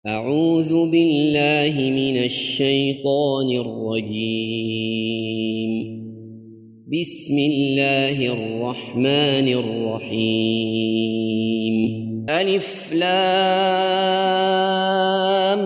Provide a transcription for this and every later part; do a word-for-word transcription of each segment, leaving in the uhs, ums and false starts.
أعوذ بالله من الشيطان الرجيم. بسم الله الرحمن الرحيم. ألف لام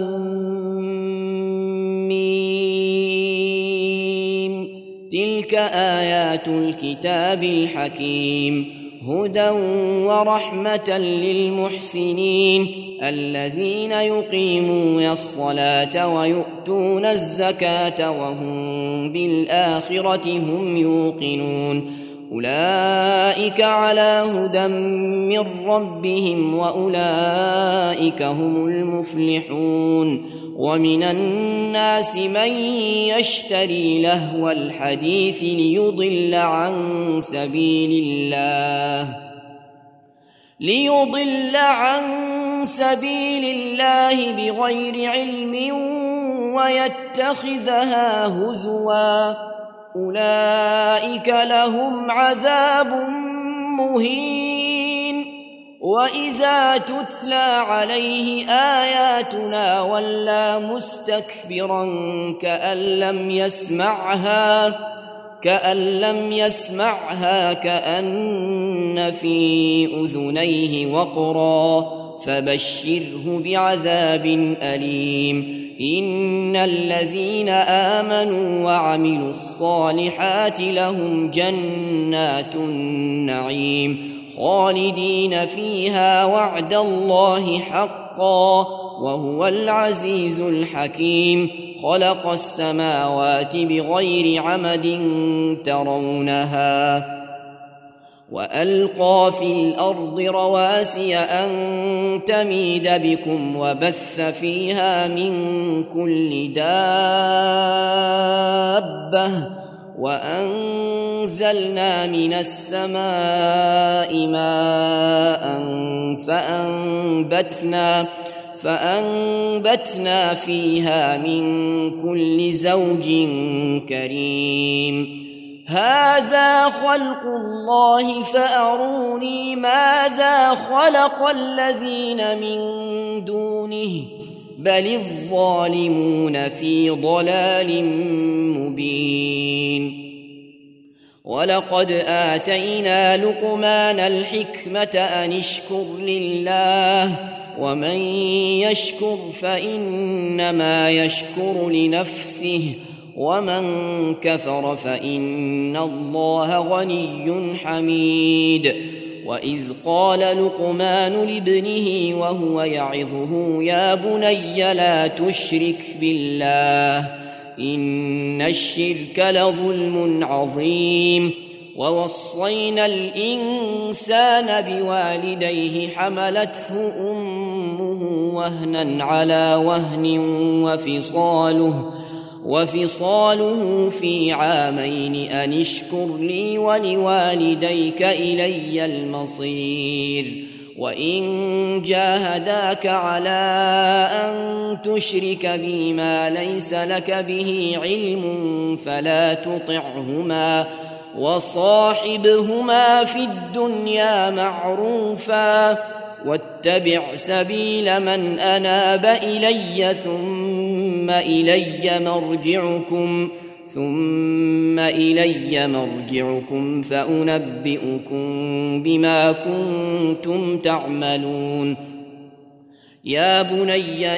ميم. تلك آيات الكتاب الحكيم، هدى ورحمة للمحسنين الذين يقيمون الصلاة ويؤتون الزكاة وهم بالآخرة هم يوقنون. أولئك على هدى من ربهم وأولئك هم المفلحون. ومن الناس من يشتري لهو الحديث ليضل عن سبيل الله ليضل عن سبيل الله بغير علم ويتخذها هزوا. أولئك لهم عذاب مهين. وإذا تتلى عليه آياتنا ولى مستكبرا كأن لم يسمعها كأن لم يسمعها كأن في أذنيه وقرا فبشره بعذاب أليم. إن الذين آمنوا وعملوا الصالحات لهم جنات النعيم خالدين فيها وعد الله حقا وهو العزيز الحكيم. خلق السماوات بغير عمد ترونها وألقى في الأرض رواسي أن تميد بكم وبث فيها من كل دابة وأنزلنا من السماء ماء فأنبتنا فأنبتنا فيها من كل زوج كريم. هذا خلق الله فأروني ماذا خلق الذين من دونه بل الظالمون في ضلال مبين. ولقد آتينا لقمان الحكمة أن اشكر لله ومن يشكر فإنما يشكر لنفسه ومن كفر فإن الله غني حميد. وإذ قال لقمان لابنه وهو يعظه يا بني لا تشرك بالله إن الشرك لظلم عظيم. ووصينا الإنسان بوالديه حملته أمه وهنا على وهن وفصاله وفصاله في عامين أن اشكر لي ولوالديك إلي المصير. وإن جاهداك على أن تشرك بي ما ليس لك به علم فلا تطعهما وصاحبهما في الدنيا معروفا واتبع سبيل من أناب إلي ثم إلي مرجعكم ثم إلي مرجعكم فأنبئكم بما كنتم تعملون. يا بني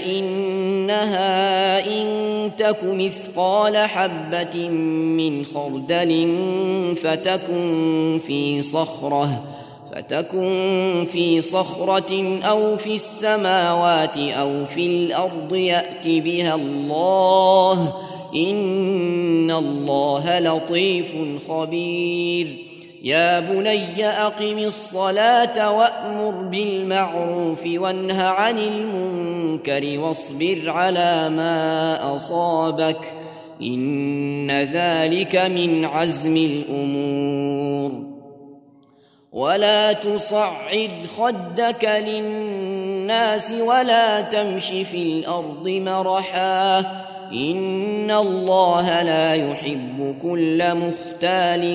إنها إن تك مثقال حبة من خردل فتكن في صخرة فتكن في صخرة أو في السماوات أو في الأرض يأت بها الله إن الله لطيف خبير. يا بني أقم الصلاة وأمر بالمعروف وانه عن المنكر واصبر على ما أصابك إن ذلك من عزم الأمور. ولا تصعد خدك للناس ولا تمش في الأرض مرحا إن الله لا يحب كل مختال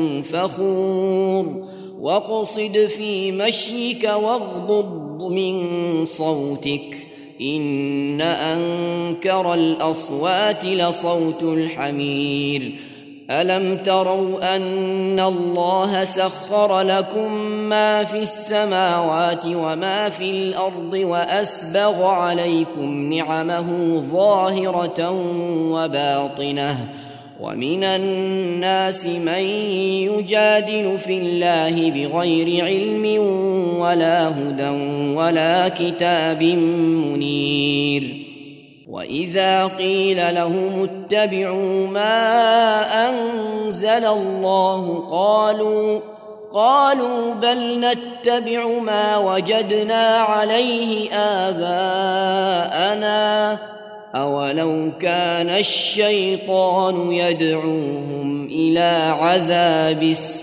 فخور. واقصد في مشيك واغضض من صوتك إن أنكر الأصوات لصوت الحمير ألم تروا أن الله سخر لكم ما في السماوات وما في الأرض وأسبغ عليكم نعمه ظاهرة وباطنة ومن الناس من يجادل في الله بغير علم ولا هدى ولا كتاب منير وإذا قيل لهم اتبعوا ما أنزل الله قالوا قالوا بل نتبع ما وجدنا عليه آباءنا أولو كان الشيطان يدعوهم إلى عذاب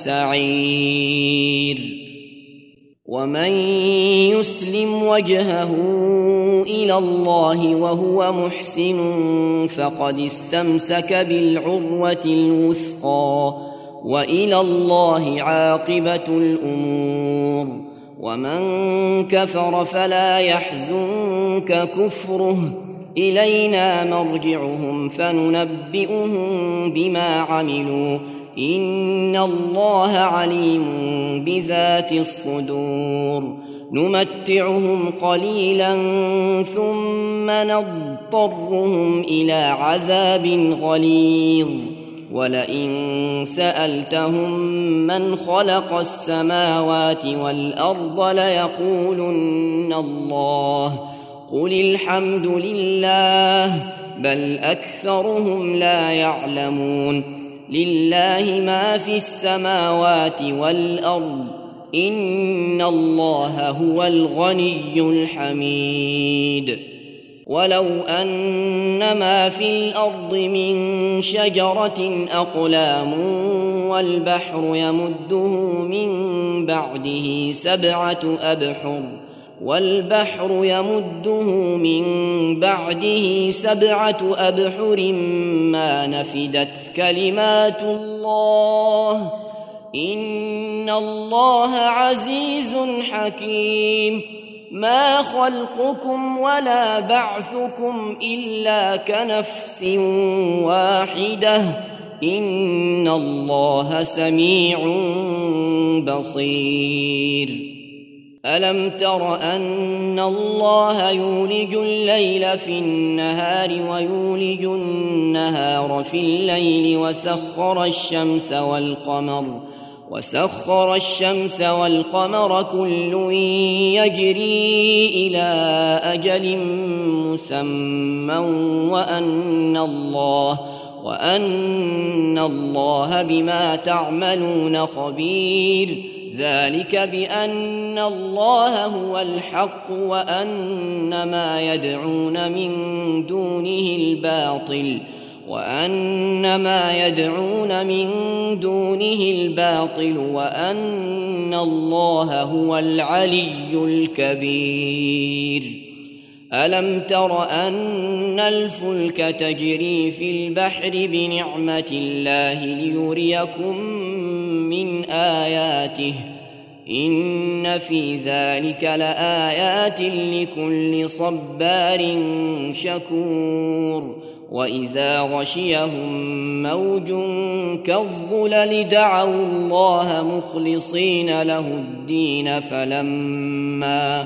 السعير ومن يسلم وجهه إلى الله وهو محسن فقد استمسك بالعروة الوثقى وإلى الله عاقبة الأمور ومن كفر فلا يحزنك كفره إلينا مرجعهم فننبئهم بما عملوا إن الله عليم بذات الصدور نمتعهم قليلا ثم نضطرهم إلى عذاب غليظ ولئن سألتهم من خلق السماوات والأرض ليقولن الله قل الحمد لله بل أكثرهم لا يعلمون لله ما في السماوات والأرض إن الله هو الغني الحميد ولو أن ما في الأرض من شجرة أقلام والبحر يمده من بعده سبعة أبحر والبحر يمده من بعده سبعة أبحر ما نفدت كلمات الله إن الله عزيز حكيم ما خلقكم ولا بعثكم إلا كنفس واحدة إن الله سميع بصير ألم تر أن الله يولج الليل في النهار ويولج النهار في الليل وسخر الشمس والقمر وسخر الشمس والقمر كل يجري إلى أجل مسمى وأن الله وأن الله بما تعملون خبير ذلك بأن الله هو الحق وأن ما يدعون من دونه الباطل وأن ما يدعون من دونه الباطل وأن الله هو العلي الكبير ألم تر أن الفلك تجري في البحر بنعمة الله ليريكم من آياته إن في ذلك لآيات لكل صبار شكور وإذا غشيهم موج كالظلل دعوا الله مخلصين له الدين فلما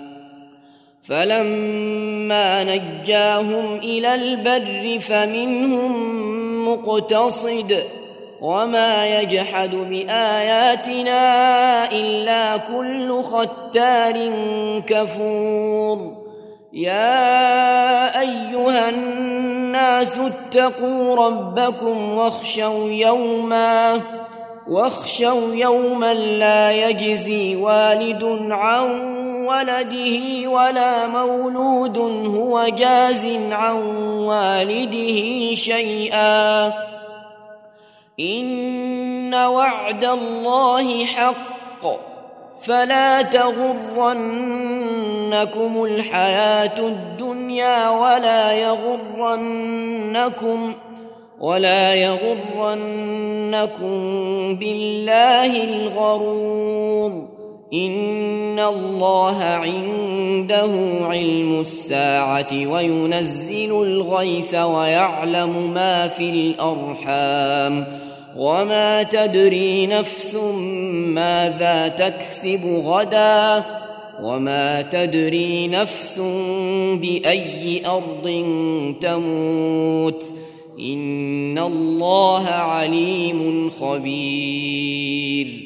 فلما نجاهم إلى البر فمنهم مقتصد وما يجحد بآياتنا إلا كل ختار كفور يا أيها الناس اتقوا ربكم واخشوا يوما واخشوا يوما لا يجزي والد عن ولده ولا مولود هو جاز عن والده شيئا إن وعد الله حق فلا تغرنكم الحياة الدنيا ولا يغرنكم ولا يغرنكم بالله الغرور إن الله عنده علم الساعة وينزل الغيث ويعلم ما في الأرحام وما تدري نفس ماذا تكسب غدا وما تدري نفس بأي أرض تموت إن الله عليم خبير.